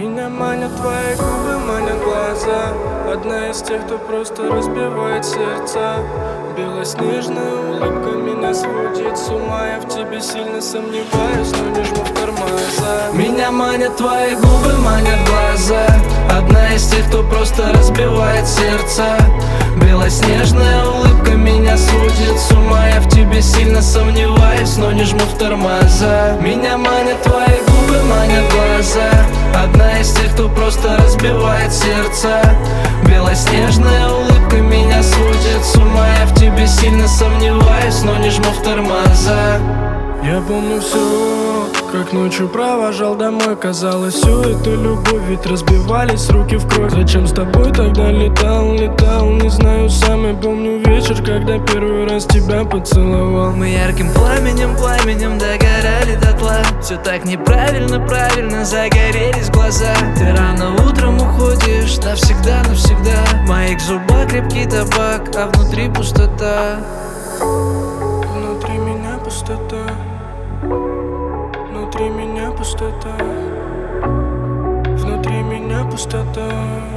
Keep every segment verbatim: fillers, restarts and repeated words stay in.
Меня манят твои губы, манят глаза. Одна из тех, кто просто разбивает сердца. Белоснежная улыбка меня сводит с ума. Я в тебе сильно сомневаюсь, но не жму в тормоза. Меня манят твои губы, манят глаза. Одна из тех, кто просто разбивает сердца. Белоснежная улыбка меня сводит с ума. Я в тебе сильно сомневаюсь, но не жму в тормоза. Меня манят твои губы, манят глаза. Одна из тех, кто просто разбивает сердце. Белоснежная улыбка меня сводит с ума. Я в тебе сильно сомневаюсь, но не жму в тормоза. Я помню все, как ночью провожал домой. Казалось, всю эту любовь, ведь разбивались руки в кровь. Зачем с тобой тогда летал, летал, не знаю сам. Я помню вечер, когда первый раз тебя поцеловал. Мы ярким пламенем, пламенем догорали дотла. Все так неправильно, правильно, загорелись глаза. Ты рано утром уходишь, навсегда, навсегда. В моих зубах крепкий табак, а внутри пустота. Внутри меня пустота. Внутри меня пустота. Внутри меня пустота.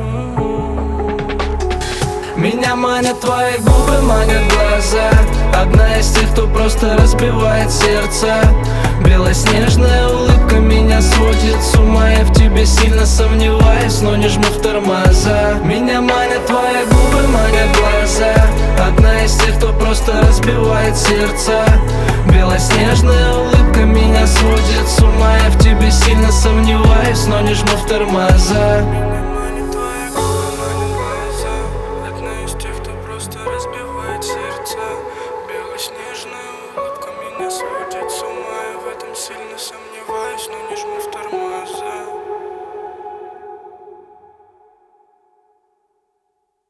Меня манят твои губы, манят глаза. Одна из тех, кто просто разбивает сердце. Белоснежная улыбка меня сводит с ума. Я в тебе сильно сомневаюсь, но не жму в тормоза. Меня манят твои губы, манят глаза. Одна из тех, кто просто разбивает сердце. Белоснежная улыбка меня сводит с ума. Я в тебе сильно сомневаюсь, но не жму в тормоза. Меня манят твои губы, манят глаза. Одна из тех, кто просто разбивает сердце. Белоснежная улыбка меня сводит с ума. Я в этом сильно сомневаюсь, но не жму в тормоза.